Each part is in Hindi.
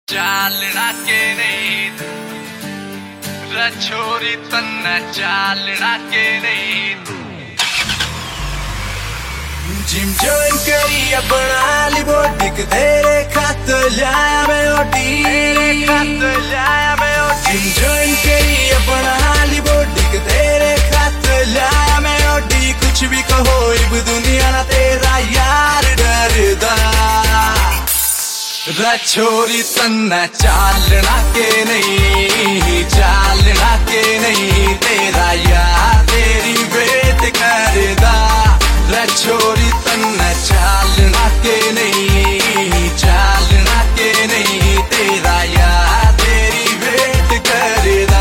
चालना के नहीं छोरी तन्ना चालना के नहीं जिम ज्वाइन करी अपना लिबो दिख तेरे खात लाया मैं ओटी जिम ज्वाइन करी अपना लिबो दिख तेरे खात लाया मैं ओटी कुछ भी कहो इब दुनिया ना तेरा यार डरदा छोरी तन्ना चालना के नहीं तेरा यार तेरी वेट करदा छोरी तन्ना चालना के नहीं तेरा यार तेरी वेट करदा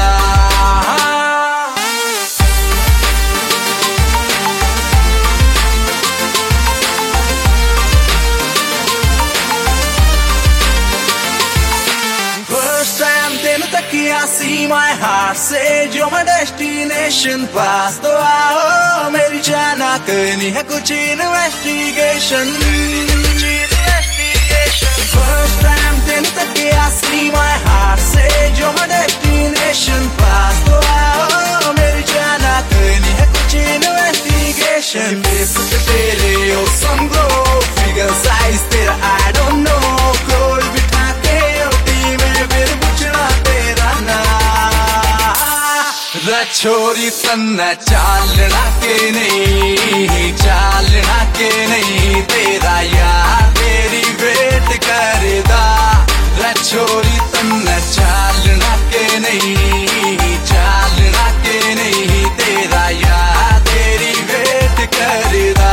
I see my heart say you're my destination pass तो आओ मेरी जाना करनी है कुछ investigation First time दिन तक I see my heart say you're my destination pass तो आओ मेरी जाना करनी है कुछ investigation Face पे तेरे और some glow figure size तेरा I don't know कोई बिठा के ओटी में फिर पूछना तेरा छोरी तन्ना चालना के नहीं तेरा यार तेरी वेट करदा छोरी तन्ना चालना के नहीं तेरा यार तेरी वेट करदा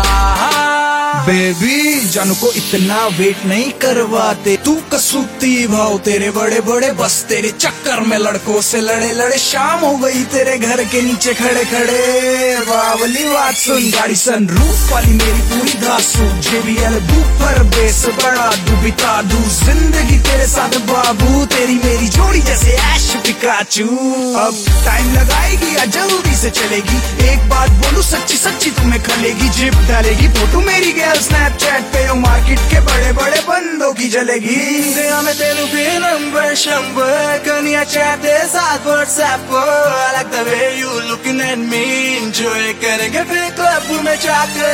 बेबी जानू को इतना वेट नहीं करवाते तू कसूती भाव तेरे बड़े बड़े बस तेरे चक्कर में लड़कों से लड़े शाम हो गई तेरे घर के नीचे खड़े बावली बात सुन गाड़ी सनरूफ वाली मेरी पूरी धासू JBL बूफर बेस बड़ा बिता दू जिंदगी तेरे साथ बाबू तेरी मेरी जोड़ी जैसे ऐश पिकाचू अब टाइम लगाएगी या जल्दी से चलेगी एक बात बोलू सच्ची तुम्हें खलेगी जिप डालेगी फोटो मेरी गैल स्नैपचैट पे मार्केट के बड़े बड़े बंदों की जलेगी में तेरू भी नंबर शंबर कनिया चाहते साथ व्हाट्सएप पर I like the way you looking at me enjoy करेंगे फिर क्लब में जाकर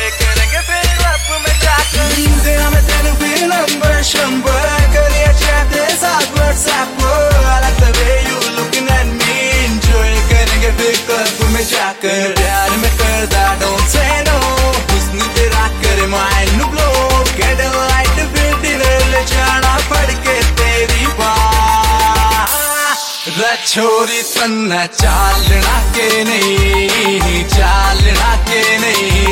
में तेरू भी नंबर शंबर कनिया चाहते साथ व्हाट्सएप पर I like the way you looking at me enjoy करेंगे फिर क्लब में जाकर प्यार में करदा don't say no हुस्न तेरा करे माइंड नु ब्लो कैंडललाइट फिर डिनर ले जाना पड़ के तेरी बात छोरी तन्ना चालना के नहीं